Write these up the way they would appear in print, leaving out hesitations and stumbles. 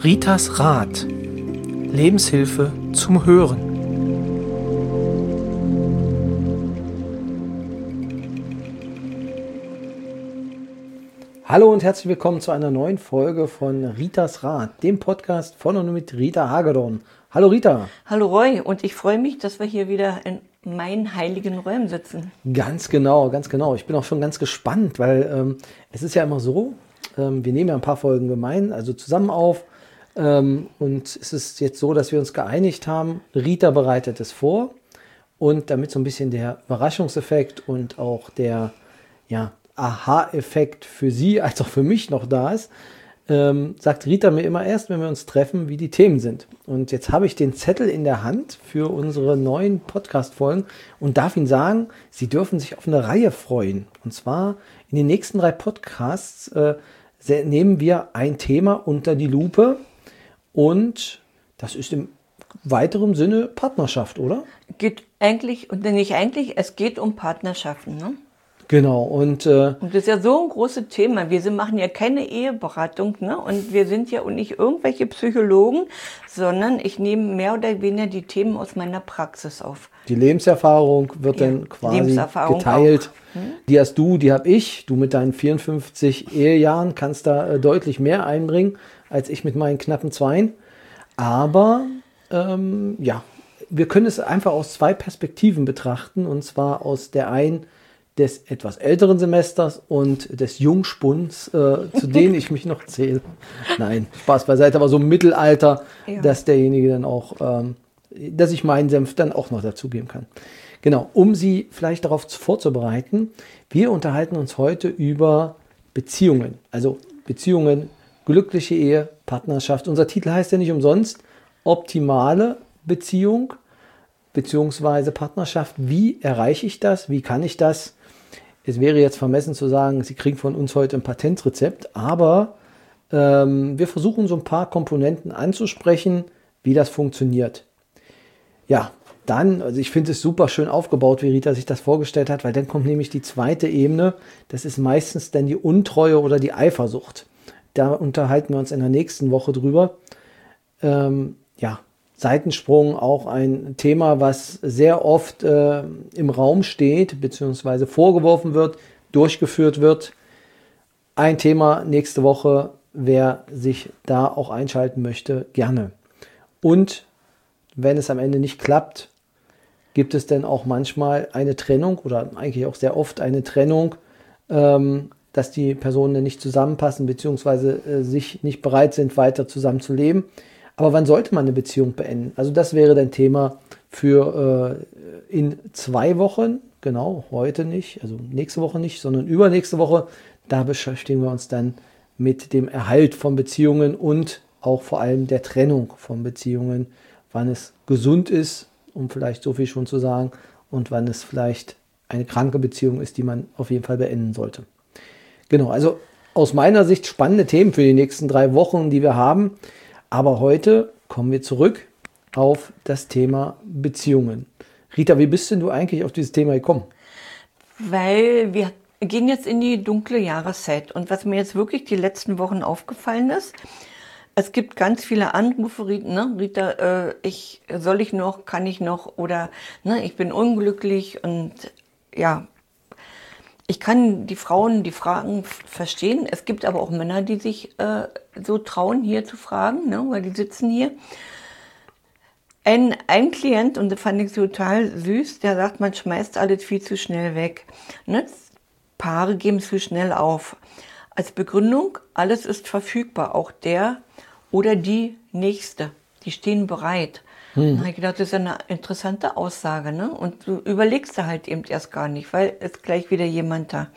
Ritas Rat. Lebenshilfe zum Hören. Hallo und herzlich willkommen zu einer neuen Folge von Ritas Rat, dem Podcast von und mit Rita Hagedorn. Hallo Rita. Hallo Roy, und ich freue mich, dass wir hier wieder in meinen heiligen Räumen sitzen. Ganz genau, ganz genau. Ich bin auch schon ganz gespannt, weil es ist ja immer so, wir nehmen ja ein paar Folgen also zusammen auf. Und es ist jetzt so, dass wir uns geeinigt haben, Rita bereitet es vor. Und damit so ein bisschen der Überraschungseffekt und auch der Aha-Effekt für sie als auch für mich noch da ist, sagt Rita mir immer erst, wenn wir uns treffen, wie die Themen sind. Und jetzt habe ich den Zettel in der Hand für unsere neuen Podcast-Folgen und darf Ihnen sagen, Sie dürfen sich auf eine Reihe freuen. Und zwar in den nächsten 3 Podcasts nehmen wir ein Thema unter die Lupe und das ist im weiteren Sinne Partnerschaft, oder? Geht eigentlich, und nicht eigentlich, es geht um Partnerschaften, ne? Genau, und das ist ja so ein großes Thema. Wir machen ja keine Eheberatung, ne? Und wir sind ja nicht irgendwelche Psychologen, sondern ich nehme mehr oder weniger die Themen aus meiner Praxis auf. Die Lebenserfahrung wird dann quasi geteilt. Die hast du, die habe ich. Du mit deinen 54 Ehejahren kannst da deutlich mehr einbringen, als ich mit meinen knappen 2. Aber wir können es einfach aus 2 Perspektiven betrachten. Und zwar aus der einen des etwas älteren Semesters und des Jungspunds, zu denen ich mich noch zähle. Nein, Spaß beiseite, aber so im Mittelalter, dass derjenige dann auch, dass ich meinen Senf dann auch noch dazugeben kann. Genau, um Sie vielleicht darauf vorzubereiten, wir unterhalten uns heute über Beziehungen. Also Beziehungen, glückliche Ehe, Partnerschaft. Unser Titel heißt ja nicht umsonst optimale Beziehung beziehungsweise Partnerschaft. Wie erreiche ich das? Wie kann ich das? Es wäre jetzt vermessen zu sagen, Sie kriegen von uns heute ein Patentrezept, aber wir versuchen so ein paar Komponenten anzusprechen, wie das funktioniert. Ja, dann, also ich finde es super schön aufgebaut, wie Rita sich das vorgestellt hat, weil dann kommt nämlich die zweite Ebene, das ist meistens dann die Untreue oder die Eifersucht. Da unterhalten wir uns in der nächsten Woche drüber. Seitensprung, auch ein Thema, was sehr oft im Raum steht, beziehungsweise vorgeworfen wird, durchgeführt wird. Ein Thema nächste Woche, wer sich da auch einschalten möchte, gerne. Und wenn es am Ende nicht klappt, gibt es dann auch manchmal eine Trennung oder eigentlich auch sehr oft eine Trennung, dass die Personen nicht zusammenpassen, beziehungsweise sich nicht bereit sind, weiter zusammen zu leben. Aber wann sollte man eine Beziehung beenden? Also das wäre dein Thema für in 2 Wochen, genau, heute nicht, also nächste Woche nicht, sondern übernächste Woche. Da beschäftigen wir uns dann mit dem Erhalt von Beziehungen und auch vor allem der Trennung von Beziehungen, wann es gesund ist, um vielleicht so viel schon zu sagen, und wann es vielleicht eine kranke Beziehung ist, die man auf jeden Fall beenden sollte. Genau, also aus meiner Sicht spannende Themen für die nächsten 3 Wochen, die wir haben. Aber heute kommen wir zurück auf das Thema Beziehungen. Rita, wie bist denn du eigentlich auf dieses Thema gekommen? Weil wir gehen jetzt in die dunkle Jahreszeit. Und was mir jetzt wirklich die letzten Wochen aufgefallen ist, es gibt ganz viele Anrufe, ne? Rita, kann ich noch, oder ne, ich bin unglücklich. Und ja, ich kann die Fragen verstehen. Es gibt aber auch Männer, die sich so trauen, hier zu fragen, ne, weil die sitzen hier. Ein Klient, und das fand ich total süß, der sagt, man schmeißt alles viel zu schnell weg. Ne? Paare geben zu schnell auf. Als Begründung, alles ist verfügbar, auch der oder die Nächste. Die stehen bereit. Da habe ich gedacht, das ist eine interessante Aussage, ne? Und du überlegst da halt eben erst gar nicht, weil es gleich wieder jemand da.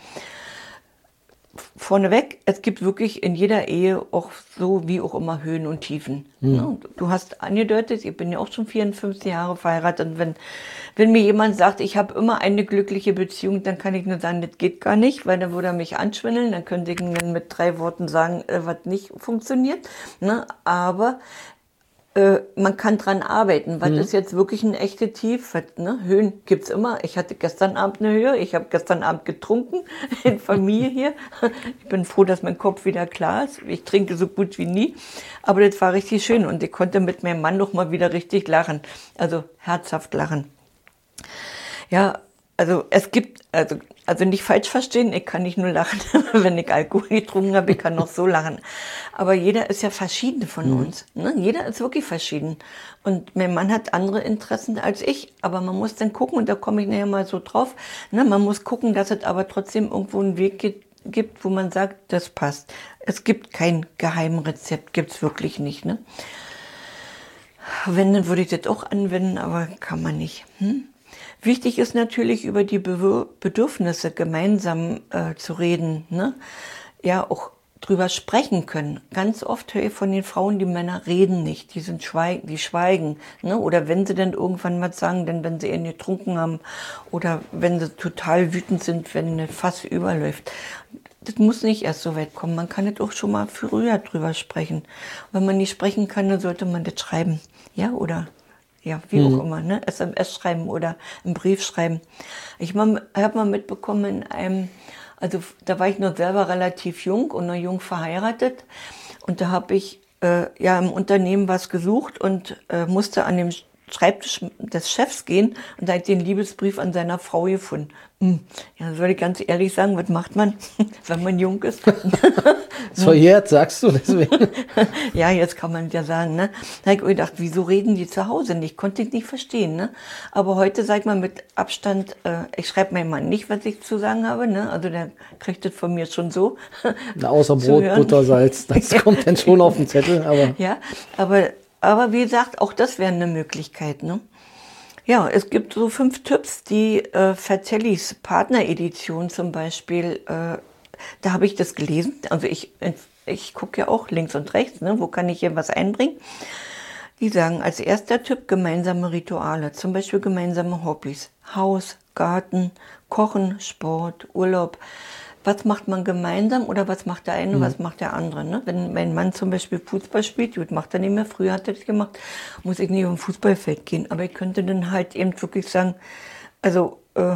Vorneweg, es gibt wirklich in jeder Ehe auch so wie auch immer Höhen und Tiefen. Ne? Du hast angedeutet, ich bin ja auch schon 54 Jahre verheiratet, und wenn mir jemand sagt, ich habe immer eine glückliche Beziehung, dann kann ich nur sagen, das geht gar nicht, weil dann würde er mich anschwindeln, dann könnte ich ihm dann mit 3 Worten sagen, was nicht funktioniert. Ne? Aber man kann dran arbeiten. Was ist jetzt wirklich ein echte Tief? Ne? Höhen gibt's immer. Ich hatte gestern Abend eine Höhe. Ich habe gestern Abend getrunken in Familie hier. Ich bin froh, dass mein Kopf wieder klar ist. Ich trinke so gut wie nie. Aber das war richtig schön und ich konnte mit meinem Mann noch mal wieder richtig lachen. Also herzhaft lachen. Ja, also es gibt, also nicht falsch verstehen, ich kann nicht nur lachen, wenn ich Alkohol getrunken habe, ich kann noch so lachen. Aber jeder ist ja verschieden von uns. Ne? Jeder ist wirklich verschieden. Und mein Mann hat andere Interessen als ich, aber man muss dann gucken, und da komme ich nachher mal so drauf, ne? Man muss gucken, dass es aber trotzdem irgendwo einen Weg gibt, wo man sagt, das passt. Es gibt kein Geheimrezept, gibt's wirklich nicht. Ne? Wenn, dann würde ich das auch anwenden, aber kann man nicht. Wichtig ist natürlich, über die Bedürfnisse gemeinsam zu reden. Ne? Ja, auch drüber sprechen können. Ganz oft höre ich von den Frauen, die Männer reden nicht, die schweigen. Ne? Oder wenn sie dann irgendwann was sagen, dann wenn sie ihn getrunken haben oder wenn sie total wütend sind, wenn ein Fass überläuft. Das muss nicht erst so weit kommen. Man kann das auch schon mal früher drüber sprechen. Wenn man nicht sprechen kann, dann sollte man das schreiben. Ja, oder ja, wie auch immer, ne? SMS schreiben oder einen Brief schreiben. Ich habe mal mitbekommen also da war ich noch selber relativ jung und noch jung verheiratet. Und da habe ich im Unternehmen was gesucht und musste an dem Schreibtisch des Chefs gehen und da hat den Liebesbrief an seiner Frau gefunden. Ja, soll ich ganz ehrlich sagen, was macht man, wenn man jung ist? So jetzt, sagst du deswegen? Ja, jetzt kann man ja sagen, ne? Da habe ich gedacht, wieso reden die zu Hause nicht? Konnte ich nicht verstehen, ne? Aber heute, sag ich mal, mit Abstand, ich schreibe meinem Mann nicht, was ich zu sagen habe, ne? Also der kriegt das von mir schon so. Na, außer Brot, Butter, Salz, das kommt dann schon auf den Zettel, aber. Ja, aber wie gesagt, auch das wäre eine Möglichkeit, ne? Ja, es gibt so 5 Tipps, die Verzellis Partneredition zum Beispiel, da habe ich das gelesen. Also ich gucke ja auch links und rechts, ne? Wo kann ich hier was einbringen? Die sagen als erster Tipp gemeinsame Rituale, zum Beispiel gemeinsame Hobbys. Haus, Garten, Kochen, Sport, Urlaub. Was macht man gemeinsam oder was macht der eine, was macht der andere? Ne? Wenn mein Mann zum Beispiel Fußball spielt, gut, macht er nicht mehr, früher hat er das gemacht, muss ich nicht auf ein Fußballfeld gehen. Aber ich könnte dann halt eben wirklich sagen, also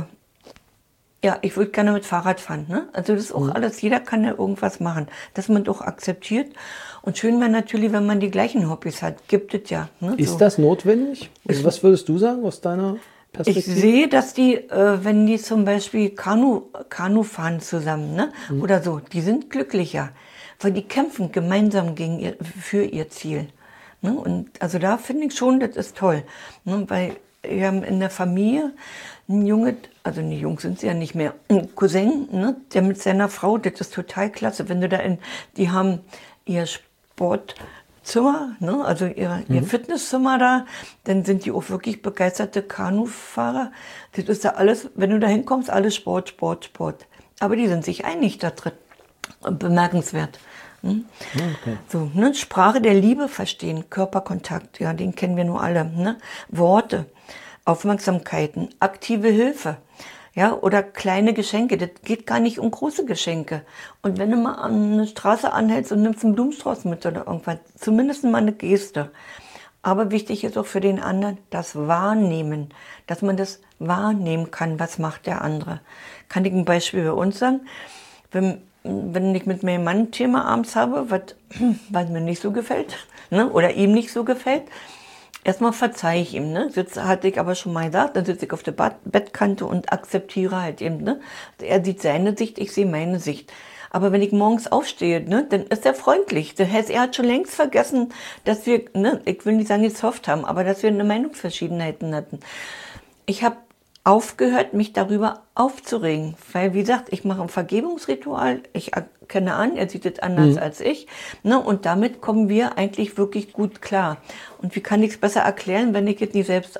ja, ich würde gerne mit Fahrrad fahren. Ne? Also das ist auch alles, jeder kann ja irgendwas machen, dass man doch akzeptiert. Und schön wäre natürlich, wenn man die gleichen Hobbys hat, gibt es ja. Ne? Ist das notwendig? Also was würdest du sagen aus deiner Perspektive? Ich sehe, dass die, wenn die zum Beispiel Kanu fahren zusammen, ne? Oder so, die sind glücklicher, weil die kämpfen gemeinsam für ihr Ziel. Ne? Und also da finde ich schon, das ist toll. Ne? Weil wir haben in der Familie einen Junge, also die Jungs sind sie ja nicht mehr, ein Cousin, ne? Der mit seiner Frau, das ist total klasse. Wenn du die haben ihr Sportzimmer, ne? Also ihr Fitnesszimmer da, dann sind die auch wirklich begeisterte Kanufahrer. Das ist ja alles, wenn du da hinkommst, alles Sport, Sport, Sport. Aber die sind sich einig da drin. Bemerkenswert. Okay. So, ne? Sprache der Liebe verstehen, Körperkontakt, ja, den kennen wir nur alle. Ne? Worte, Aufmerksamkeiten, aktive Hilfe. Ja, oder kleine Geschenke. Das geht gar nicht um große Geschenke. Und wenn du mal an eine Straße anhältst und nimmst einen Blumenstrauß mit oder irgendwas, zumindest mal eine Geste. Aber wichtig ist auch für den anderen das Wahrnehmen, dass man das wahrnehmen kann, was macht der andere. Kann ich ein Beispiel bei uns sagen? Wenn ich mit meinem Mann ein Thema abends habe, was mir nicht so gefällt, ne, oder ihm nicht so gefällt, erstmal verzeihe ich ihm, ne? Hatte ich aber schon mal gesagt, dann sitze ich auf der Bettkante und akzeptiere halt eben, ne? Er sieht seine Sicht, ich sehe meine Sicht. Aber wenn ich morgens aufstehe, ne, dann ist er freundlich. Das heißt, er hat schon längst vergessen, dass wir, ne, ich will nicht sagen, gezofft haben, aber dass wir eine Meinungsverschiedenheiten hatten. Ich habe aufgehört, mich darüber aufzuregen. Weil, wie gesagt, ich mache ein Vergebungsritual, ich erkenne an, er sieht es anders als ich. Ne, und damit kommen wir eigentlich wirklich gut klar. Und wie kann ich es besser erklären, wenn ich es nicht selbst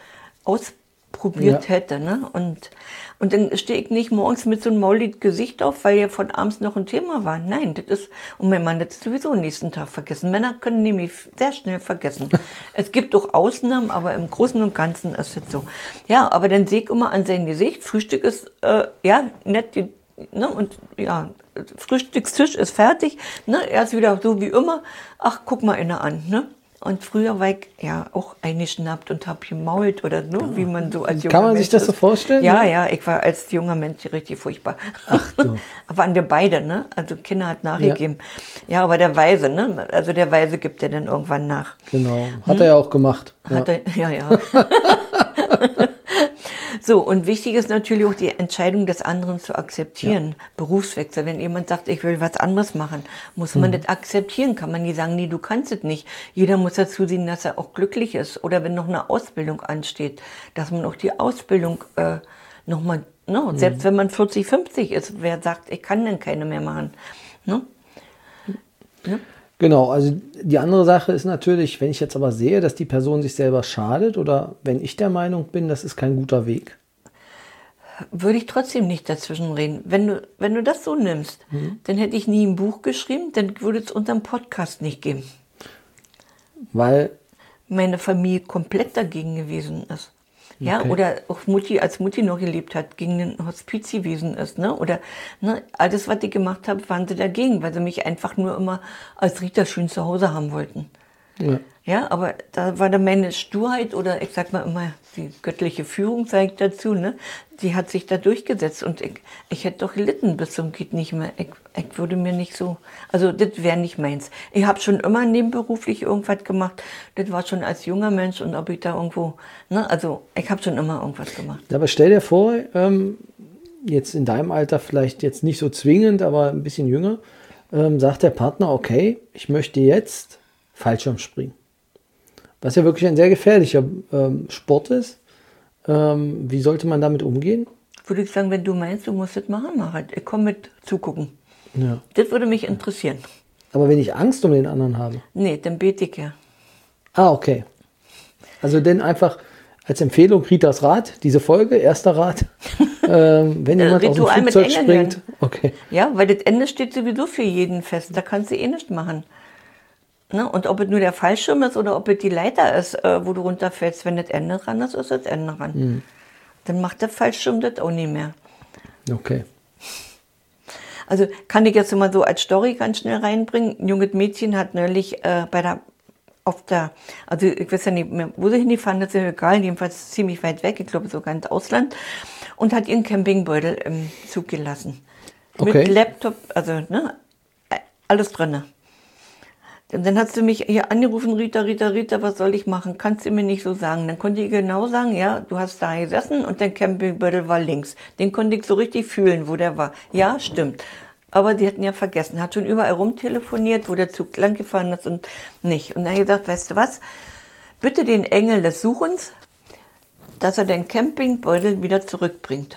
ausprobiert hätte. Ne? Und dann stehe ich nicht morgens mit so einem mauligen Gesicht auf, weil ja von abends noch ein Thema war. Nein, das ist, und mein Mann hat es sowieso am nächsten Tag vergessen. Männer können nämlich sehr schnell vergessen. Es gibt auch Ausnahmen, aber im Großen und Ganzen ist es so. Ja, aber dann sehe ich immer an sein Gesicht, Frühstück ist, nett, ne, und ja, Frühstückstisch ist fertig, ne, er ist wieder so wie immer, ach, guck mal einer an, ne. Und früher war ich ja auch eingeschnappt und habe gemault oder so, wie man so als junger Kann man sich Mensch das so ist. vorstellen? Ja, Ne? ja, ich war als junger Mensch richtig furchtbar. Ach du. Waren wir beide, ne? Also Kinder hat nachgegeben. Ja, aber der Weise, ne? Also der Weise gibt ja dann irgendwann nach. Genau. Hat er ja auch gemacht. Hat er, ja. So, und wichtig ist natürlich auch die Entscheidung des anderen zu akzeptieren. Berufswechsel, wenn jemand sagt, ich will was anderes machen, muss man das akzeptieren. Kann man nie sagen, nee, du kannst es nicht. Jeder muss dazu sehen, dass er auch glücklich ist. Oder wenn noch eine Ausbildung ansteht, dass man auch die Ausbildung nochmal, ne? Selbst wenn man 40, 50 ist, wer sagt, ich kann denn keine mehr machen. Ne? Ja. Genau, also die andere Sache ist natürlich, wenn ich jetzt aber sehe, dass die Person sich selber schadet oder wenn ich der Meinung bin, das ist kein guter Weg. Würde ich trotzdem nicht dazwischen reden. Wenn du das so nimmst, dann hätte ich nie ein Buch geschrieben, dann würde es unseren Podcast nicht geben. Weil, Meine Familie komplett dagegen gewesen ist. Ja, Okay. oder auch Mutti, als Mutti noch gelebt hat, gegen den Hospiz gewesen ist, ne? Oder, ne, alles, was ich gemacht habe, waren sie dagegen, weil sie mich einfach nur immer als Rita schön zu Hause haben wollten. ja, Ja, aber da war dann meine Sturheit oder ich sag mal immer die göttliche Führung, sage ich dazu, ne? Die hat sich da durchgesetzt und ich hätte doch gelitten bis zum geht nicht mehr. Ich würde mir nicht so, also das wäre nicht meins. Ich habe schon immer nebenberuflich irgendwas gemacht. Das war schon als junger Mensch und ob ich da irgendwo, ne? Also ich habe schon immer irgendwas gemacht. aber stell dir vor, jetzt in deinem Alter vielleicht jetzt nicht so zwingend, aber ein bisschen jünger, sagt der Partner, okay, ich möchte jetzt Fallschirmspringen. Was ja wirklich ein sehr gefährlicher Sport ist. Wie sollte man damit umgehen? Würde ich sagen, wenn du meinst, du musst das machen, mach halt. Ich komme mit zugucken. Ja. Das würde mich interessieren. Aber wenn ich Angst um den anderen habe. Nee, dann bete ich ja. Ah, okay. Also denn einfach als Empfehlung Ritas Rat, diese Folge, erster Rat. Wenn jemand aus dem Ritual mit Flugzeug Engeln springt. Okay. Ja, weil das Ende steht sowieso für jeden fest. Da kannst du eh nichts machen. Ne? Und ob es nur der Fallschirm ist oder ob es die Leiter ist, wo du runterfällst, wenn das Ende dran ist, ist das Ende dran. Dann macht der Fallschirm das auch nicht mehr. Okay. Also kann ich jetzt mal so als Story ganz schnell reinbringen. Ein junges Mädchen hat neulich also ich weiß ja nicht mehr, wo sie hingefahren ist, ist ja egal, jedenfalls ziemlich weit weg, ich glaube sogar ins Ausland, und hat ihren Campingbeutel im Zug gelassen. Okay. Mit Laptop, also ne, alles drinne. Und dann hat sie mich hier angerufen, Rita, was soll ich machen? Kannst du mir nicht so sagen? Dann konnte ich genau sagen, ja, du hast da gesessen und dein Campingbeutel war links. Den konnte ich so richtig fühlen, wo der war. Ja, stimmt. Aber die hatten ja vergessen, hat schon überall rumtelefoniert, wo der Zug lang gefahren ist und nicht. Und dann hat er gesagt, weißt du was, bitte den Engel des Suchens, dass er den Campingbeutel wieder zurückbringt.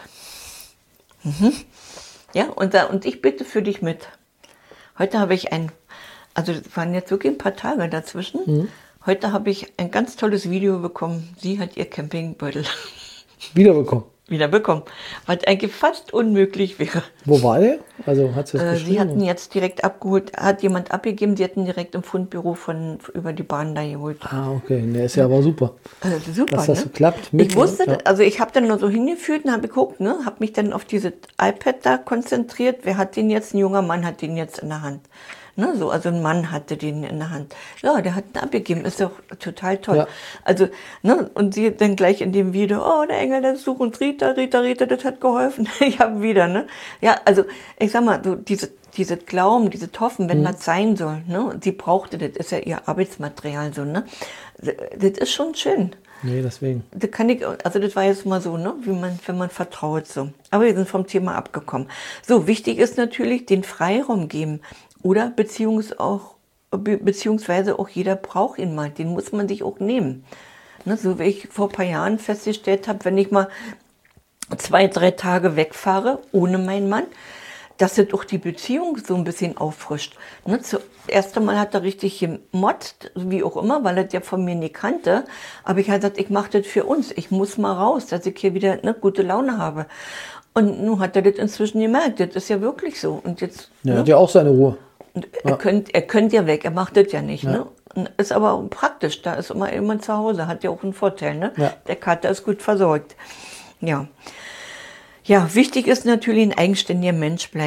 Ja, und ich bitte für dich mit. Heute habe ich also es waren jetzt wirklich ein paar Tage dazwischen. Heute habe ich ein ganz tolles Video bekommen. Sie hat ihr Campingbeutel Wiederbekommen. wieder bekommen, was eigentlich fast unmöglich wäre. Wo war der? Also hat sie es Sie hatten geschrieben? jetzt direkt abgeholt, hat jemand abgegeben, sie hatten direkt im Fundbüro über die Bahn da geholt. Ah, okay. Der ist ja aber super. Super, Dass das ne? so klappt. Ich wusste, ja. also ich habe dann nur so hingeführt und habe geguckt, ne, habe mich dann auf dieses iPad da konzentriert. Wer hat den jetzt? Ein junger Mann hat den jetzt in der Hand. Ne, so, also ein Mann hatte den in der Hand. Ja, der hat ihn abgegeben, ist doch total toll. Ja. Also, ne, und sie dann gleich in dem Video, oh, der Engel, der sucht uns Rita, das hat geholfen. Ich habe wieder, ne. Ja, also, ich sag mal, so diese Glauben, diese Hoffen, wenn das sein soll, ne, und sie brauchte, das ist ja ihr Arbeitsmaterial, so, ne. Das ist schon schön. Nee, deswegen. Also das war jetzt mal so, ne, wenn man vertraut, so. Aber wir sind vom Thema abgekommen. So, wichtig ist natürlich den Freiraum geben. Oder beziehungsweise auch jeder braucht ihn mal, den muss man sich auch nehmen. Ne, so wie ich vor ein paar Jahren festgestellt habe, wenn ich mal 2, 3 Tage wegfahre ohne meinen Mann, dass das auch die Beziehung so ein bisschen auffrischt. Ne, zuerst einmal hat er richtig gemotzt, wie auch immer, weil er das ja von mir nicht kannte. Aber ich habe gesagt, ich mache das für uns, ich muss mal raus, dass ich hier wieder eine gute Laune habe. Und nun hat er das inzwischen gemerkt, das ist ja wirklich so. Und jetzt, Ja, ne? hat ja auch seine Ruhe. Und er könnte ja weg, er macht das ja nicht. Ne? Und ist aber auch praktisch, da ist immer jemand zu Hause, hat ja auch einen Vorteil. Ne? Ja. Der Kater ist gut versorgt. Ja. Ja, wichtig ist natürlich ein eigenständiger Mensch bleiben.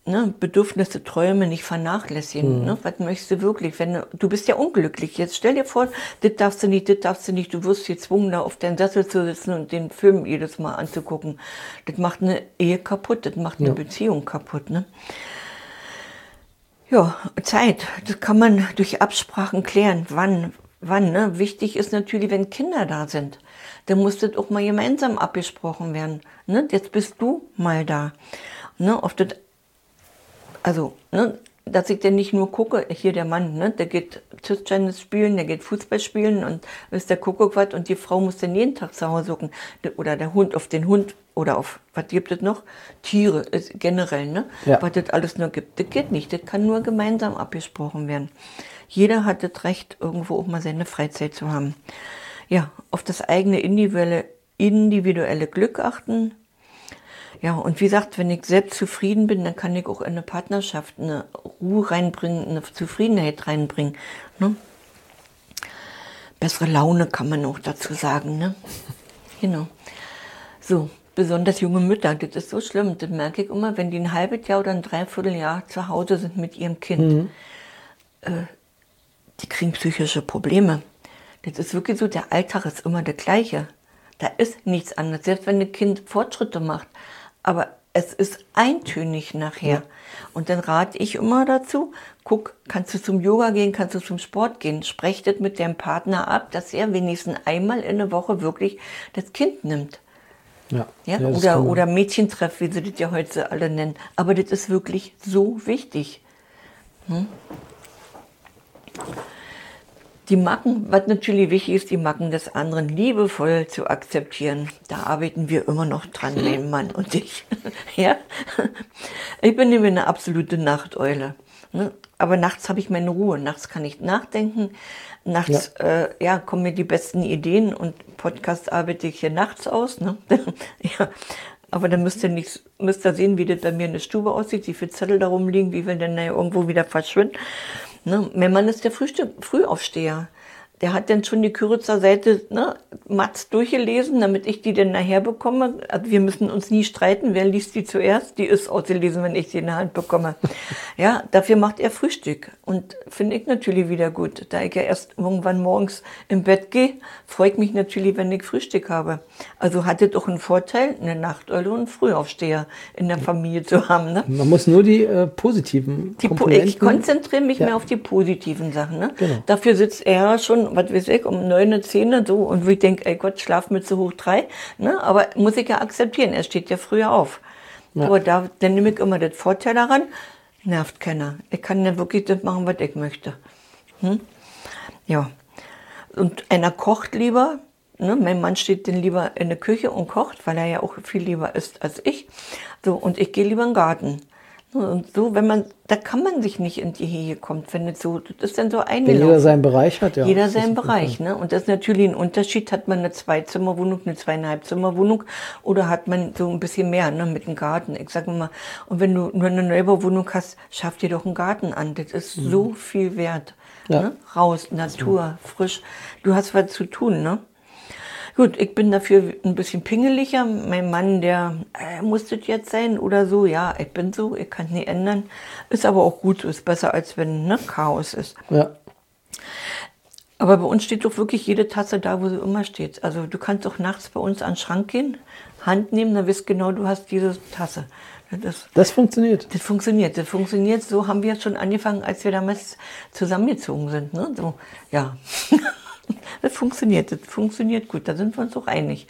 Bedürfnisse, Träume nicht vernachlässigen. Ne? Was möchtest du wirklich? Du bist ja unglücklich. Jetzt stell dir vor, das darfst du nicht, das darfst du nicht. Du wirst gezwungen, da auf deinem Sessel zu sitzen und den Film jedes Mal anzugucken. Das macht eine Ehe kaputt, das macht eine Beziehung kaputt. Ne? Ja, Zeit, das kann man durch Absprachen klären. Wann, ne? Wichtig ist natürlich, wenn Kinder da sind, dann muss das auch mal gemeinsam abgesprochen werden. Ne? Jetzt bist du mal da. Ne? Dass ich denn nicht nur gucke, hier der Mann, ne, der geht Tischtennis spielen, der geht Fußball spielen und ist der Kuckuck was und die Frau muss dann jeden Tag zu Hause gucken. Oder der Hund auf den Hund oder auf, was gibt es noch? Tiere, ist generell, ne? Ja. Was das alles nur gibt. Das geht nicht, das kann nur gemeinsam abgesprochen werden. Jeder hat das Recht, irgendwo auch mal seine Freizeit zu haben. Ja, auf das eigene individuelle Glück achten. Ja, und wie gesagt, wenn ich selbst zufrieden bin, dann kann ich auch in eine Partnerschaft eine Ruhe reinbringen, eine Zufriedenheit reinbringen. Ne? Bessere Laune kann man auch dazu sagen. Ne? Genau. So, besonders junge Mütter, das ist so schlimm. Das merke ich immer, wenn die ein halbes Jahr oder ein Dreivierteljahr zu Hause sind mit ihrem Kind. Die kriegen psychische Probleme. Das ist wirklich so, der Alltag ist immer der gleiche. Da ist nichts anderes, selbst wenn ein Kind Fortschritte macht. Aber es ist eintönig nachher. Ja. Und dann rate ich immer dazu, guck, kannst du zum Yoga gehen, kannst du zum Sport gehen, sprech das mit deinem Partner ab, dass er wenigstens einmal in der Woche wirklich das Kind nimmt. Ja. Ja, oder Mädchentreff, wie sie das ja heute alle nennen. Aber das ist wirklich so wichtig. Die Macken, was natürlich wichtig ist, die Macken des anderen liebevoll zu akzeptieren. Da arbeiten wir immer noch dran, mein Mann und ich. Ja? Ich bin nämlich eine absolute Nachteule. Ne? Aber nachts habe ich meine Ruhe. Nachts kann ich nachdenken. Nachts kommen mir die besten Ideen und Podcast arbeite ich hier nachts aus. Ne? Ja. Aber dann müsst ihr sehen, wie das bei mir in der Stube aussieht, wie viele Zettel da rumliegen, wie wir dann irgendwo wieder verschwinden. Ne? Mein Mann ist der Frühaufsteher. Der hat dann schon die Küritzer Seite, ne, Matz durchgelesen, damit ich die dann nachher bekomme. Also wir müssen uns nie streiten, wer liest die zuerst. Die ist ausgelesen, wenn ich die in der Hand bekomme. Ja, dafür macht er Frühstück. Und finde ich natürlich wieder gut. Da ich ja erst irgendwann morgens im Bett gehe, freut mich natürlich, wenn ich Frühstück habe. Also hat es doch einen Vorteil, eine Nachteule und einen Frühaufsteher in der Familie zu haben. Ne? Man muss nur die positiven Komponenten... Ich konzentriere mich mehr auf die positiven Sachen. Ne? Genau. Dafür sitzt er schon, was weiß ich, um 9, 10 so und ich denke, ey Gott, Schlafmütze hoch 3. Ne? Aber muss ich ja akzeptieren, er steht ja früher auf. Ja. Aber dann nehme ich immer das Vorteil daran, nervt keiner. Ich kann dann wirklich das machen, was ich möchte. Ja. Und einer kocht lieber. Ne? Mein Mann steht dann lieber in der Küche und kocht, weil er ja auch viel lieber isst als ich. So, und ich gehe lieber in den Garten. Und so, da kann man sich nicht in die Hehe kommen, wenn das ist dann so eingelaufen. Wenn jeder seinen Bereich hat, ja. Jeder seinen Bereich, ne? Und das ist natürlich ein Unterschied, hat man eine 2-Zimmer-Wohnung, eine 2,5-Zimmer-Wohnung oder hat man so ein bisschen mehr, ne, mit einem Garten. Ich sage mal, und wenn du nur eine Neubauwohnung hast, schaff dir doch einen Garten an. Das ist so viel wert. Ja. Ne? Raus, Natur, frisch. Du hast was zu tun, ne? Gut, ich bin dafür ein bisschen pingeliger. Mein Mann, der muss das jetzt sein oder so. Ja, ich bin so, ich kann es nicht ändern. Ist aber auch gut, ist besser, als wenn Chaos ist. Ja. Aber bei uns steht doch wirklich jede Tasse da, wo sie immer steht. Also du kannst doch nachts bei uns an den Schrank gehen, Hand nehmen, dann weißt genau, du hast diese Tasse. Das funktioniert. Das funktioniert. So haben wir schon angefangen, als wir damals zusammengezogen sind. Ne? So, ja. Das funktioniert gut, da sind wir uns auch einig.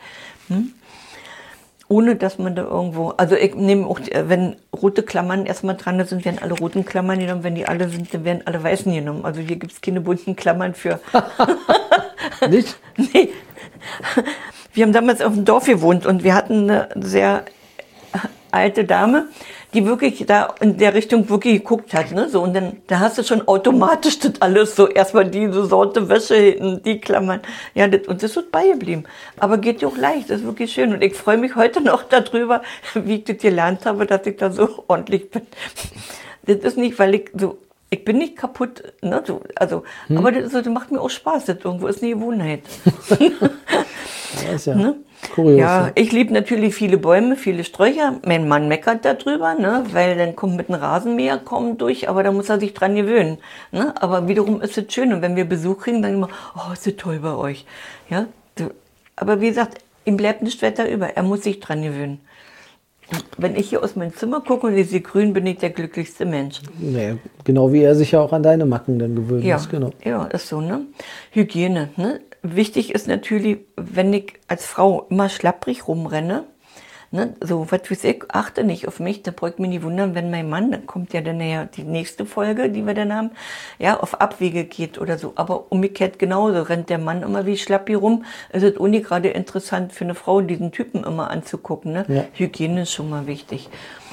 Ohne, dass man da irgendwo, also ich nehme auch, wenn rote Klammern erstmal dran sind, werden alle roten Klammern genommen, wenn die alle sind, dann werden alle weißen genommen. Also hier gibt es keine bunten Klammern für. Nicht? Nee. Wir haben damals auf dem Dorf gewohnt und wir hatten eine sehr alte Dame, die wirklich da in der Richtung wirklich geguckt hat, ne, so, und dann, da hast du schon automatisch das alles so, erstmal diese Sorte Wäsche hinten, die Klammern, ja, und das wird beigeblieben. Aber geht ja auch leicht, das ist wirklich schön und ich freue mich heute noch darüber, wie ich das gelernt habe, dass ich da so ordentlich bin. Das ist nicht, weil ich bin nicht kaputt, ne, so, also, aber das macht mir auch Spaß, das irgendwo ist eine Gewohnheit. Ja, ist ja. Ne? kurios. Ja, ich liebe natürlich viele Bäume, viele Sträucher. Mein Mann meckert darüber, ne, weil dann kommt mit einem Rasenmäher kaum durch, aber da muss er sich dran gewöhnen. Ne? Aber wiederum ist es schön und wenn wir Besuch kriegen, dann immer, oh, ist das toll bei euch. Ja, aber wie gesagt, ihm bleibt nicht weiter über, er muss sich dran gewöhnen. Und wenn ich hier aus meinem Zimmer gucke und ich sehe grün, bin ich der glücklichste Mensch. Nee, genau wie er sich ja auch an deine Macken dann gewöhnt Ja, ist. Genau. ja, ist so, ne? Hygiene, ne? Wichtig ist natürlich, wenn ich als Frau immer schlapprig rumrenne, ne? So, was weiß ich, achte nicht auf mich, da braucht mich nicht wundern, wenn mein Mann, dann kommt ja dann ja die nächste Folge, die wir dann haben, ja, auf Abwege geht oder so. Aber umgekehrt genauso, rennt der Mann immer wie schlappi rum. Es ist auch nicht gerade interessant für eine Frau, diesen Typen immer anzugucken, ne? Ja. Hygiene ist schon mal wichtig.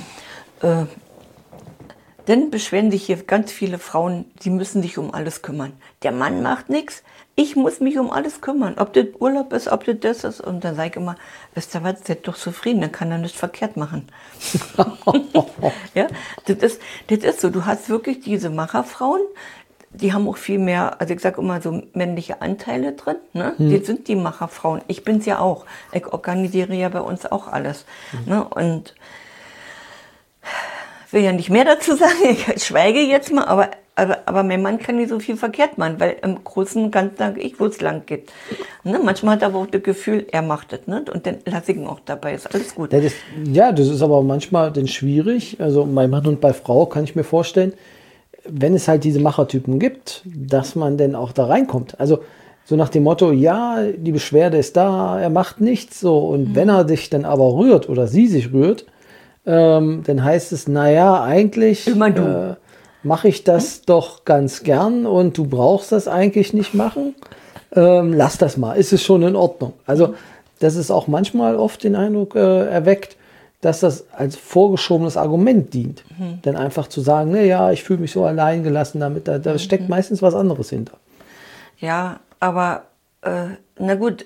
Dann beschweren sich hier ganz viele Frauen, die müssen sich um alles kümmern. Der Mann macht nichts, ich muss mich um alles kümmern. Ob das Urlaub ist, ob das ist. Und dann sage ich immer, wisst ihr was, seid doch zufrieden, dann kann er nichts verkehrt machen. Ja, das ist so. Du hast wirklich diese Macherfrauen, die haben auch viel mehr, also ich sage immer so männliche Anteile drin. Ne? Die sind die Macherfrauen. Ich bin's ja auch. Ich organisiere ja bei uns auch alles. Ne? Und ich will ja nicht mehr dazu sagen, ich schweige jetzt mal, aber mein Mann kann nicht so viel verkehrt machen, weil im Großen und Ganzen sage ich, wo es lang geht. Ne? Manchmal hat er aber auch das Gefühl, er macht es, ne? Und dann lasse ich ihn auch dabei, ist alles gut. Das ist aber manchmal dann schwierig. Also bei Mann und bei Frau kann ich mir vorstellen, wenn es halt diese Machertypen gibt, dass man dann auch da reinkommt. Also so nach dem Motto, ja, die Beschwerde ist da, er macht nichts so. Und wenn er sich dann aber rührt oder sie sich rührt, dann heißt es, naja, eigentlich Immer du. mache ich das doch ganz gern und du brauchst das eigentlich nicht machen. Lass das mal, ist es schon in Ordnung. Also das ist auch manchmal oft den Eindruck erweckt, dass das als vorgeschobenes Argument dient. Dann einfach zu sagen, naja, ich fühle mich so allein gelassen damit, da steckt meistens was anderes hinter. Ja, aber na gut,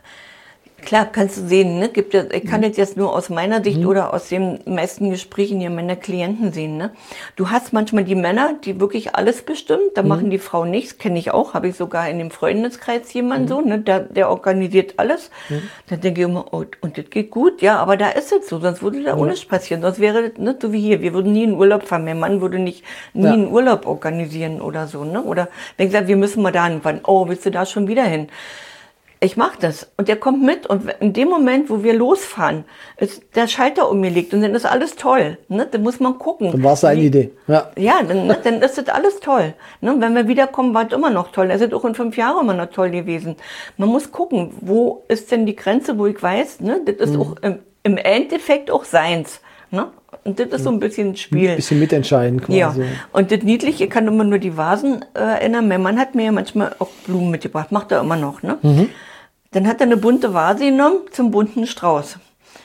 klar, kannst du sehen, ne? Gibt ja, ich kann das jetzt nur aus meiner Sicht oder aus den meisten Gesprächen hier meiner Klienten sehen. Ne? Du hast manchmal die Männer, die wirklich alles bestimmen, da machen die Frauen nichts, kenne ich auch, habe ich sogar in dem Freundeskreis jemanden so, ne? Der organisiert alles. Dann denke ich immer, oh, und das geht gut, ja, aber da ist es so, sonst würde da auch nichts passieren. Sonst wäre das nicht so wie hier, wir würden nie in Urlaub fahren, mein Mann würde nie einen Urlaub organisieren oder so. Ne? Oder wenn ich sage, wir müssen mal da hinfahren, oh, willst du da schon wieder hin? Ich mache das und der kommt mit und in dem Moment, wo wir losfahren, ist der Schalter umgelegt und dann ist alles toll. Ne? Dann muss man gucken. Dann war es eine Idee. Ja, dann ist das alles toll. Ne? Wenn wir wiederkommen, war es immer noch toll. Es ist auch in 5 Jahren immer noch toll gewesen. Man muss gucken, wo ist denn die Grenze, wo ich weiß, ne? Das ist auch im Endeffekt auch seins. Ne? Und das ist so ein bisschen ein Spiel. Ein bisschen mitentscheiden quasi. Ja, und das Niedliche, ich kann immer nur die Vasen erinnern. Mein Mann hat mir ja manchmal auch Blumen mitgebracht, macht er immer noch. Ne? Dann hat er eine bunte Vase genommen zum bunten Strauß.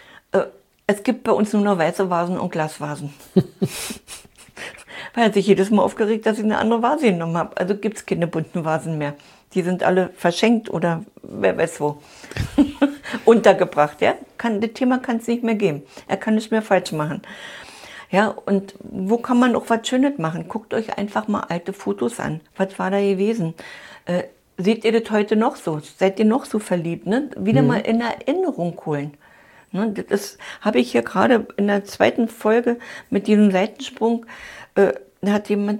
Es gibt bei uns nur noch weiße Vasen und Glasvasen. Weil er hat sich jedes Mal aufgeregt, dass ich eine andere Vase genommen habe. Also gibt es keine bunten Vasen mehr. Die sind alle verschenkt oder wer weiß wo. Untergebracht, ja. Das Thema kann es nicht mehr geben. Er kann nicht mehr falsch machen. Ja, und wo kann man auch was Schönes machen? Guckt euch einfach mal alte Fotos an. Was war da gewesen? Seht ihr das heute noch so? Seid ihr noch so verliebt? Ne? Wieder mal in Erinnerung holen. Ne? Das habe ich hier gerade in der 2. Folge mit diesem Seitensprung. Da hat jemand,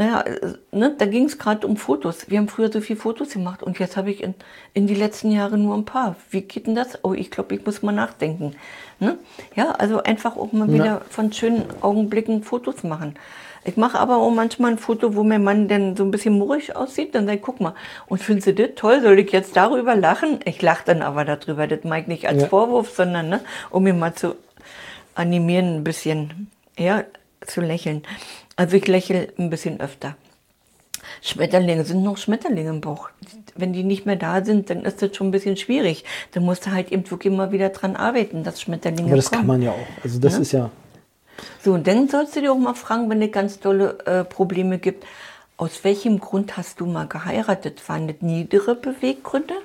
ne, da ging es gerade um Fotos. Wir haben früher so viele Fotos gemacht und jetzt habe ich in die letzten Jahre nur ein paar. Wie geht denn das? Oh, ich glaube, ich muss mal nachdenken. Ne? Ja, also einfach auch mal wieder von schönen Augenblicken Fotos machen. Ich mache aber auch manchmal ein Foto, wo mein Mann dann so ein bisschen murrig aussieht. Dann sage ich, guck mal, und findest du das toll? Soll ich jetzt darüber lachen? Ich lache dann aber darüber. Das mag ich nicht als Vorwurf, sondern ne, um ihn mal zu animieren, ein bisschen zu lächeln. Also ich lächle ein bisschen öfter. Schmetterlinge, sind noch Schmetterlinge im Bauch. Wenn die nicht mehr da sind, dann ist das schon ein bisschen schwierig. Dann musst du halt eben wirklich immer wieder dran arbeiten, dass Schmetterlinge aber das kommen. kann man ja auch. Also das ist ja... So, und dann sollst du dir auch mal fragen, wenn es ganz tolle Probleme gibt, aus welchem Grund hast du mal geheiratet? Waren das niedere Beweggründe?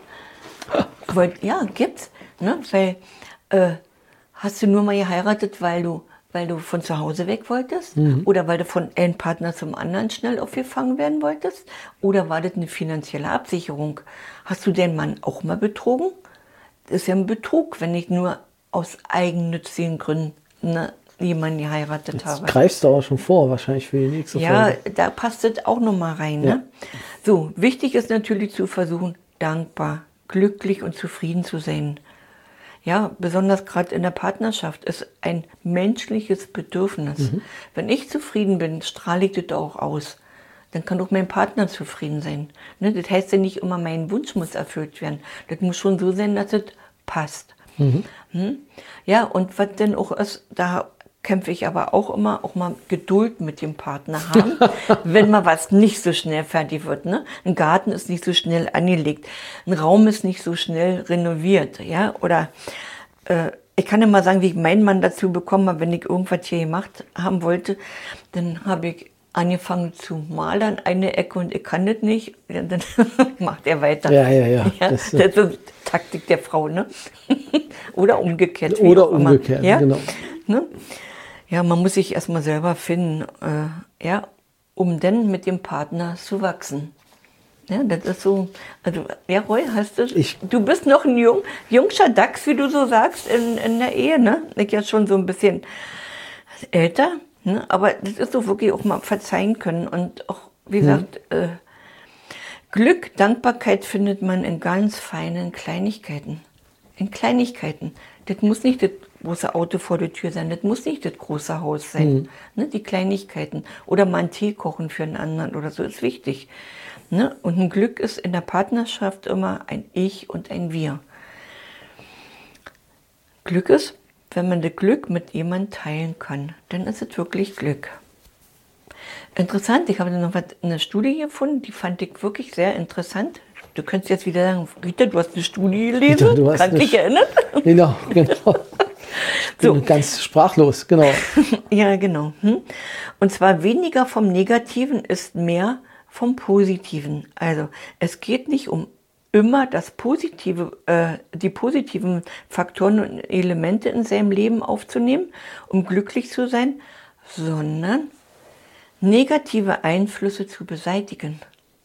Ja, gibt's. Ne? Weil, hast du nur mal geheiratet, weil du von zu Hause weg wolltest? Oder weil du von einem Partner zum anderen schnell aufgefangen werden wolltest? Oder war das eine finanzielle Absicherung? Hast du den Mann auch mal betrogen? ist ja ein Betrug, wenn ich nur aus eigennützigen Gründen jemanden geheiratet habe. Das greifst du auch schon vor, wahrscheinlich für die nächste Folge. Ja, da passt das auch nochmal rein. Ja. Ne? So, wichtig ist natürlich zu versuchen, dankbar, glücklich und zufrieden zu sein. Ja, besonders gerade in der Partnerschaft ist ein menschliches Bedürfnis. Wenn ich zufrieden bin, strahle ich das auch aus. Dann kann auch mein Partner zufrieden sein. Ne? Das heißt ja nicht immer, mein Wunsch muss erfüllt werden. Das muss schon so sein, dass es passt. Ja, und was denn auch ist, da kämpfe ich aber auch immer, auch mal Geduld mit dem Partner haben, wenn mal was nicht so schnell fertig wird. Ne? Ein Garten ist nicht so schnell angelegt, ein Raum ist nicht so schnell renoviert. Ja? Oder ich kann ja mal sagen, wie ich meinen Mann dazu bekommen habe, wenn ich irgendwas hier gemacht haben wollte, dann habe ich angefangen zu malern, eine Ecke und ich kann das nicht, ja, dann macht er weiter. Ja. Das ist so Taktik der Frau, ne? Oder umgekehrt. Oder umgekehrt, ja? genau. Ne? Ja, man muss sich erstmal selber finden, ja, um dann mit dem Partner zu wachsen. Ja, das ist so, also, ja, Roy, du bist noch ein jungscher Dachs, wie du so sagst, in der Ehe, ne? Ich ja schon so ein bisschen älter, ne? Aber das ist so wirklich auch mal verzeihen können und auch, wie gesagt, Glück, Dankbarkeit findet man in ganz feinen Kleinigkeiten. In Kleinigkeiten. Das muss nicht das große Auto vor der Tür sein, das muss nicht das große Haus sein. Ne, die Kleinigkeiten. Oder mal einen Tee kochen für einen anderen oder so ist wichtig. Ne? Und ein Glück ist in der Partnerschaft immer ein Ich und ein Wir. Glück ist, wenn man das Glück mit jemandem teilen kann, dann ist es wirklich Glück. Interessant, ich habe noch eine Studie gefunden, die fand ich wirklich sehr interessant. Du könntest jetzt wieder sagen, Rita, du hast eine Studie gelesen, kannst dich erinnern? Genau. Bin ganz sprachlos, genau. Ja, genau. Und zwar weniger vom Negativen ist mehr vom Positiven. Also es geht nicht um immer das Positive, die positiven Faktoren und Elemente in seinem Leben aufzunehmen, um glücklich zu sein, sondern negative Einflüsse zu beseitigen.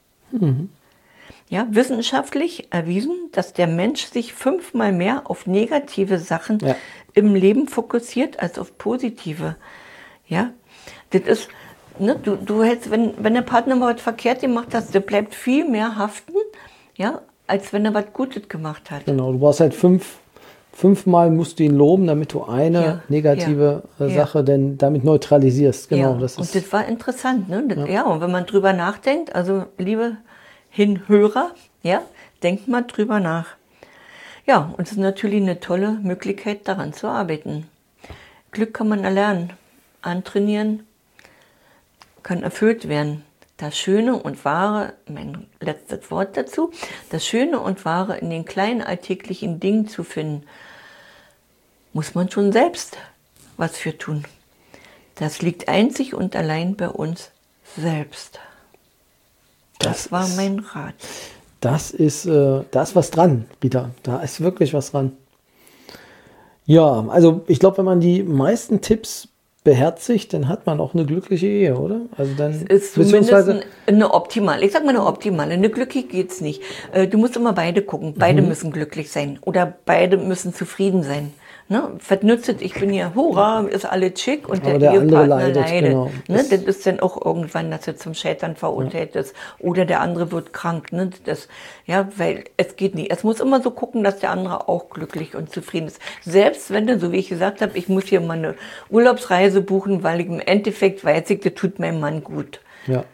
Ja, wissenschaftlich erwiesen, dass der Mensch sich 5-mal mehr auf negative Sachen im Leben fokussiert als auf positive. Ja, das ist, ne, du hältst, wenn der Partner mal was verkehrt gemacht hat, der bleibt viel mehr haften, ja, als wenn er was Gutes gemacht hat. Genau, du brauchst halt fünfmal musst du ihn loben, damit du eine negative Sache denn damit neutralisierst. Genau, das und das war interessant, ne? Und wenn man drüber nachdenkt, also liebe Hinhörer, ja, denkt mal drüber nach. Ja, und es ist natürlich eine tolle Möglichkeit, daran zu arbeiten. Glück kann man erlernen, antrainieren, kann erfüllt werden. Das Schöne und Wahre, mein letztes Wort dazu, das Schöne und Wahre in den kleinen alltäglichen Dingen zu finden, muss man schon selbst was für tun. Das liegt einzig und allein bei uns selbst. Das war mein Rat. Da ist was dran, Rita. Da ist wirklich was dran. Ja, also ich glaube, wenn man die meisten Tipps beherzigt, dann hat man auch eine glückliche Ehe, oder? Also dann ist zumindest eine optimale. Ich sag mal eine optimale. Eine glückliche geht's nicht. Du musst immer beide gucken. Beide müssen glücklich sein oder beide müssen zufrieden sein. Ne? Was nützt es? Ich bin hier, hurra, ist alles schick und der Ehepartner leidet. Genau. Ne? Das ist dann auch irgendwann, dass er zum Scheitern verurteilt ist. Oder der andere wird krank. Ne? Weil es geht nicht. Es muss immer so gucken, dass der andere auch glücklich und zufrieden ist. Selbst wenn du, so wie ich gesagt habe, ich muss hier mal eine Urlaubsreise buchen, weil ich im Endeffekt weiß, das tut meinem Mann gut. Ja.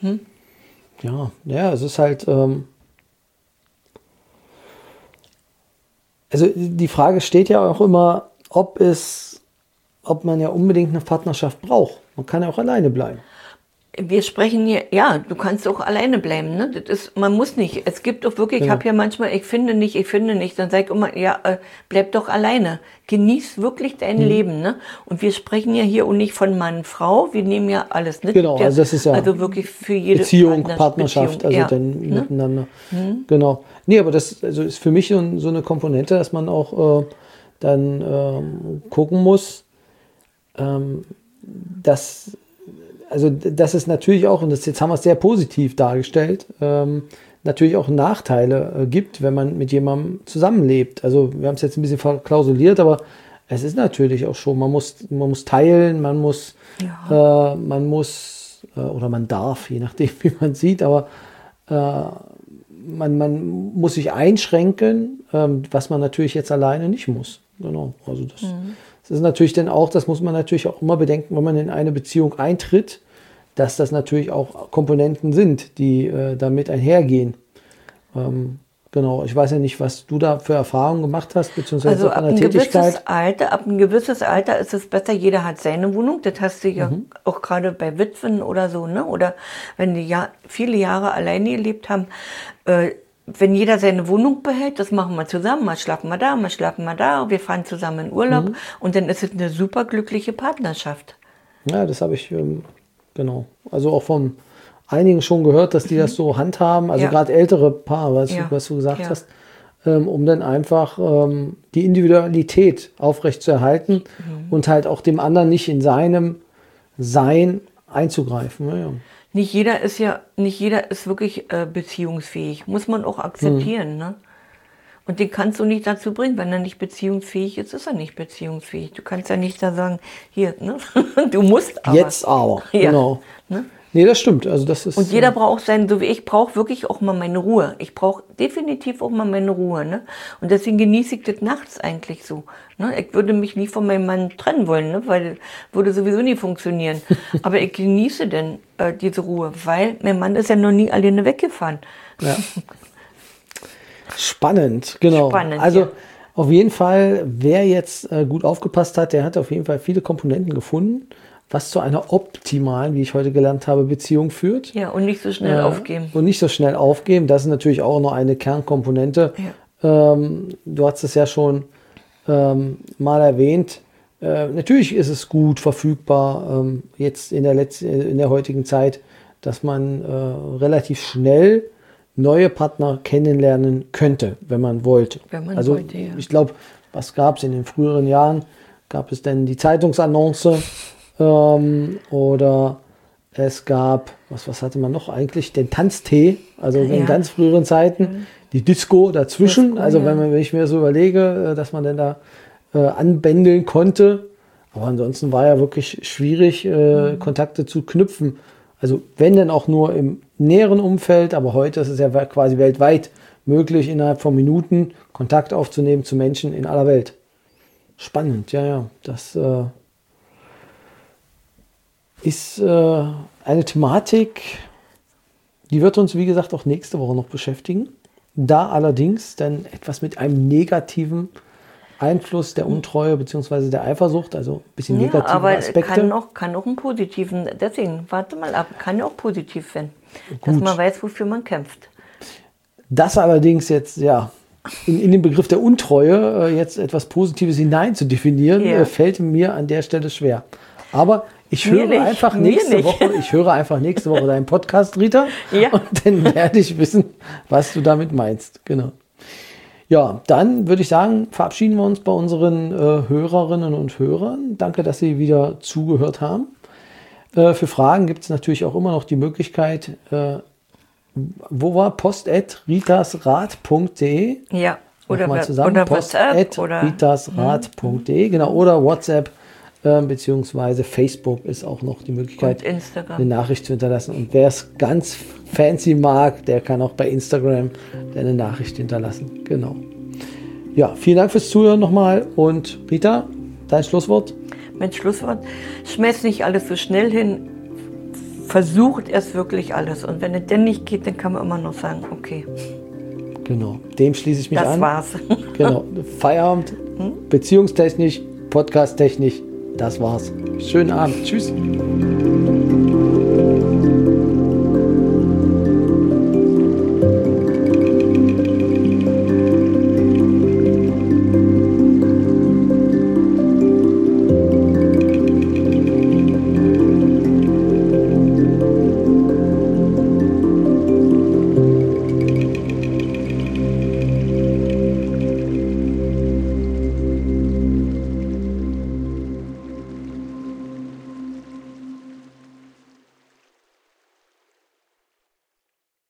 Ja, es ist halt... Also die Frage steht ja auch immer, ob man ja unbedingt eine Partnerschaft braucht. Man kann ja auch alleine bleiben. Wir sprechen hier, ja, du kannst auch alleine bleiben, ne? Das ist, man muss nicht. Es gibt doch wirklich, ich habe ja manchmal, ich finde nicht, dann sage ich immer, bleib doch alleine. Genieß wirklich dein Leben, ne? Und wir sprechen ja hier auch nicht von Mann, Frau, wir nehmen ja alles, ne? Genau, also das ist ja also wirklich für jede Beziehung, Partnerschaft, also dann miteinander. Genau. Nee, aber das ist für mich so eine Komponente, dass man auch dann gucken muss, dass es natürlich auch, und jetzt haben wir es sehr positiv dargestellt, natürlich auch Nachteile gibt, wenn man mit jemandem zusammenlebt. Also wir haben es jetzt ein bisschen verklausuliert, aber es ist natürlich auch schon, man muss teilen, man muss oder man darf, je nachdem, wie man sieht, aber man muss sich einschränken, was man natürlich jetzt alleine nicht muss. Genau, also das ist natürlich dann auch, das muss man natürlich auch immer bedenken, wenn man in eine Beziehung eintritt, dass das natürlich auch Komponenten sind, die damit einhergehen. Genau, ich weiß ja nicht, was du da für Erfahrungen gemacht hast, beziehungsweise Also ab ein gewisses Alter ist es besser, jeder hat seine Wohnung. Das hast du ja auch gerade bei Witwen oder so, ne? Oder wenn die viele Jahre alleine gelebt haben, wenn jeder seine Wohnung behält, das machen wir zusammen, mal schlafen wir da, wir fahren zusammen in Urlaub und dann ist es eine super glückliche Partnerschaft. Ja, das habe ich, genau, also auch von einigen schon gehört, dass die das so handhaben, also gerade ältere Paare, was du gesagt hast, um dann einfach die Individualität aufrechtzuerhalten und halt auch dem anderen nicht in seinem Sein einzugreifen. Ja. Nicht jeder ist wirklich beziehungsfähig, muss man auch akzeptieren, ne? Und den kannst du nicht dazu bringen, wenn er nicht beziehungsfähig ist, ist er nicht beziehungsfähig. Du kannst ja nicht da sagen, hier, ne? Du musst aber. Jetzt aber, genau. Ne? Nee, das stimmt. Also das ist, und jeder braucht so wie ich brauche wirklich auch mal meine Ruhe. Ich brauche definitiv auch mal meine Ruhe. Ne? Und deswegen genieße ich das nachts eigentlich so. Ne? Ich würde mich nie von meinem Mann trennen wollen, ne? Weil würde sowieso nie funktionieren. Aber ich genieße denn diese Ruhe, weil mein Mann ist ja noch nie alleine weggefahren. Ja. Spannend, genau. Also auf jeden Fall, wer jetzt gut aufgepasst hat, der hat auf jeden Fall viele Komponenten gefunden, was zu einer optimalen, wie ich heute gelernt habe, Beziehung führt. Ja, und nicht so schnell aufgeben. Und nicht so schnell aufgeben. Das ist natürlich auch noch eine Kernkomponente. Ja. Du hast es ja schon mal erwähnt. Natürlich ist es gut verfügbar, jetzt in der heutigen Zeit, dass man relativ schnell neue Partner kennenlernen könnte, wenn man wollte. Ich glaube, was gab es in den früheren Jahren? Gab es denn die Zeitungsannonce? Oder es gab, was hatte man noch eigentlich? Den Tanztee, also in ganz früheren Zeiten, die Disco dazwischen. Also wenn ich mir so überlege, dass man dann da anbändeln konnte. Aber ansonsten war ja wirklich schwierig, Kontakte zu knüpfen. Also wenn dann auch nur im näheren Umfeld, aber heute ist es ja quasi weltweit möglich, innerhalb von Minuten Kontakt aufzunehmen zu Menschen in aller Welt. Spannend, ja. Das ist eine Thematik, die wird uns, wie gesagt, auch nächste Woche noch beschäftigen. Da allerdings dann etwas mit einem negativen Einfluss der Untreue bzw. der Eifersucht, also ein bisschen negative Aspekte. Aber kann auch einen positiven, deswegen, warte mal ab, kann ja auch positiv werden, dass man weiß, wofür man kämpft. Das allerdings jetzt, in den Begriff der Untreue jetzt etwas Positives hinein zu definieren, fällt mir an der Stelle schwer. Aber ich höre einfach nächste Woche deinen Podcast, Rita, und dann werde ich wissen, was du damit meinst. Genau. Ja, dann würde ich sagen, verabschieden wir uns bei unseren Hörerinnen und Hörern. Danke, dass Sie wieder zugehört haben. Für Fragen gibt es natürlich auch immer noch die Möglichkeit, post@ritasrat.de. Ja, oder post@ritasrat.de, genau, oder WhatsApp. Beziehungsweise Facebook ist auch noch die Möglichkeit, eine Nachricht zu hinterlassen. Und wer es ganz fancy mag, der kann auch bei Instagram eine Nachricht hinterlassen. Genau. Ja, vielen Dank fürs Zuhören nochmal. Und Rita, dein Schlusswort? Mein Schlusswort: Schmeißt nicht alles so schnell hin. Versucht erst wirklich alles. Und wenn es denn nicht geht, dann kann man immer noch sagen, okay. Genau, dem schließe ich mich an. Das war's. Genau, Feierabend, beziehungstechnisch, podcasttechnisch. Das war's. Schönen Abend. Tschüss.